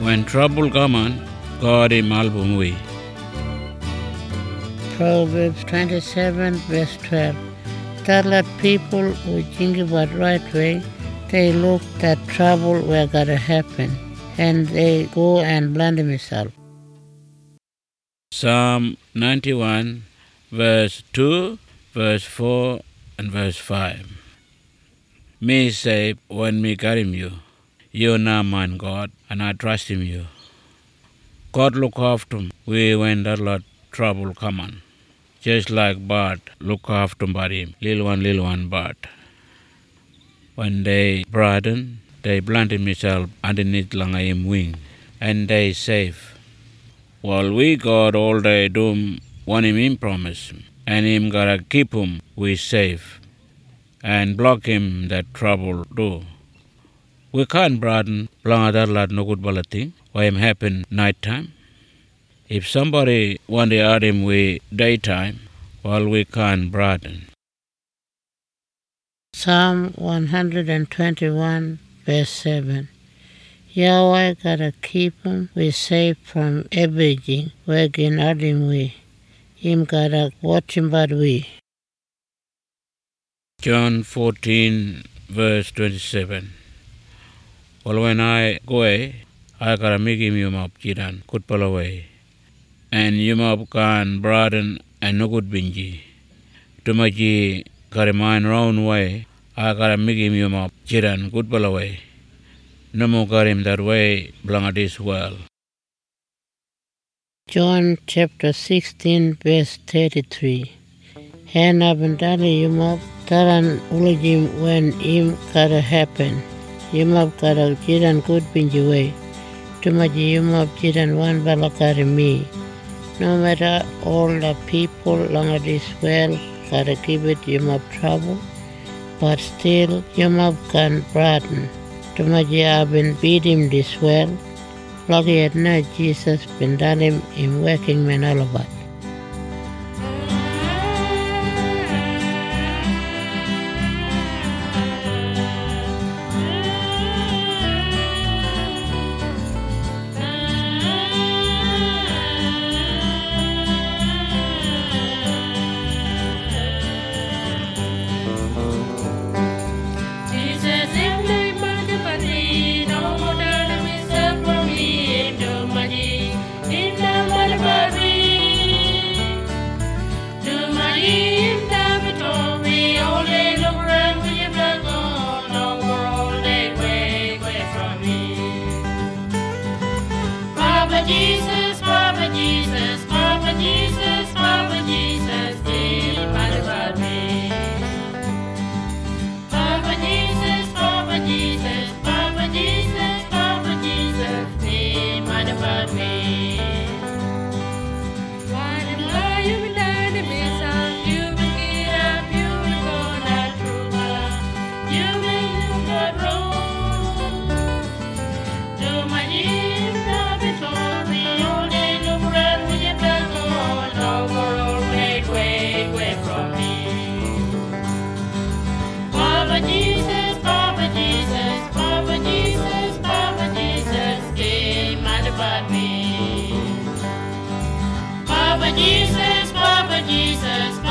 when trouble come on, God him album we. Proverbs 27 verse 12. That let people who think about right way, they look that trouble were gonna happen, and they go and blame themselves. Psalm 91 verse 2, verse 4 and verse 5. Me say when me got him you now man God, and I trust him you. God look after him we when that lot trouble come on. Just like bird look after him, little one bird. When they broaden, they plant himself underneath him wing, and they safe. While we God all day do want him promise, and him gotta keep him we safe, and block him that trouble do. We can't broaden long that lot no good thing, why him happen night time. If somebody want to add him we daytime, well we can't broaden. Psalm 121 verse 7. Yahweh gotta keep him we safe from everything, working at him we. Him gotta watch him but we. John 14 verse 27. Well when I go away, I gotta make him you up jiran, good pull away. And you up can broaden and no good bingy. To my ji gotta mind round way, I gotta make him you up jiran, good pull away. No more got him that way, belong this well. John chapter 16 verse 33. Hena bendali yumab taran ulajim when im gotta happen. Yumab gotta jiran good bingy way. To my ji yumab jiran one balakari me. No matter all the people along this well gotta give it yumab trouble, but still yumab can broaden. Tumaji have been beat him this well. Lucky at night Jesus been done him in working man all about. Papa Jesus, Papa Jesus.